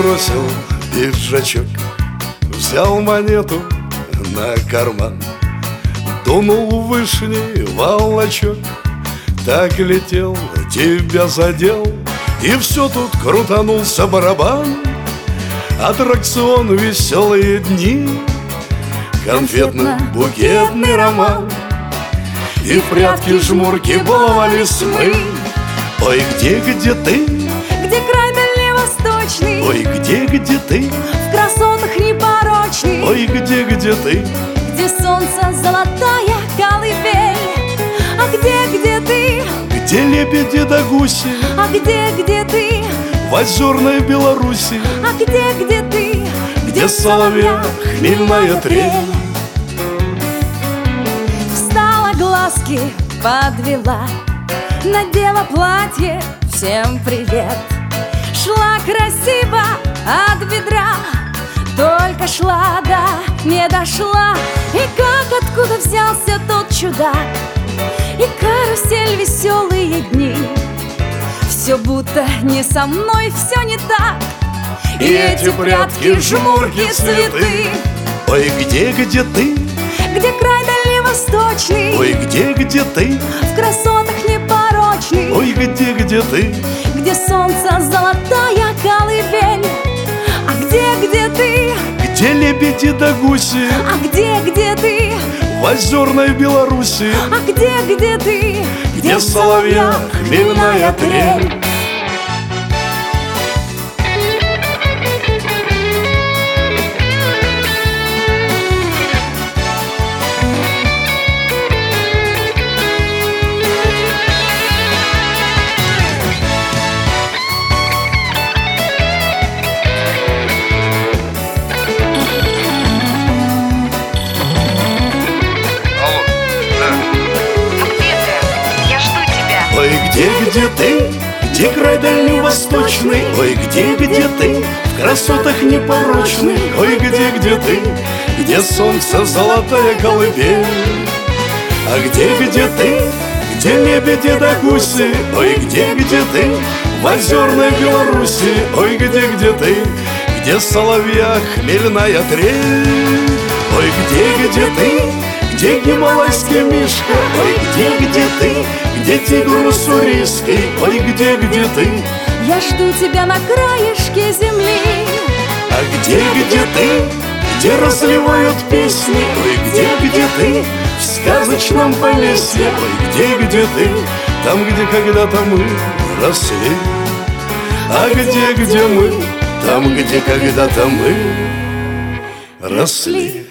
сбросил пиджачок, взял монету на карман, дунул в вышний волчок. Так летел, тебя задел, и все тут крутанулся барабан. Аттракцион, веселые дни, конфетно-букетный роман. И в прятки, жмурки баловались мы. Ой, где ты? Где край дальневосточный? Ой, где ты? В красотах непорочный. Ой, где ты? Где солнце золотая колыбель. А где ты? Где лебеди да гуси? А где ты? В озерной Беларуси. А где ты? Где соловья хмельная трель. Встала, глазки подвела, надела платье, всем привет. Шла красиво от бедра, только шла, да не дошла. И как откуда взялся тот чудак? И карусель, веселые дни. Все будто не со мной, все не так. И эти прятки, жмурки, цветы. Ой, где ты? Где край дальневосточный? Ой, где ты? В красотах непорочный. Ой, где ты? Где солнце золотая колыбель. А где ты? Где лебеди да гуси? А где ты? В озерной Беларуси. А где ты? Где соловья хмельная трель. Ой, где ты? Где край дальневосточный? Ой, где ты? В красотах непорочных. Ой, где ты? Где солнце золотая колыбель. А где ты? Где лебеди да гуси? Ой, где ты? В озерной Беларуси. Ой, где ты? Где соловья хмельная трель. Ой, где ты? Где гималайский мишка? Ой, где ты? Где тигр уссурийский? Ой, где ты? Я жду тебя на краешке земли. А где ты? Где разливают песни? Ой, где ты? В сказочном Полесье. Ой, где ты? Там, где когда-то мы росли. А где мы? Там, где когда-то мы росли.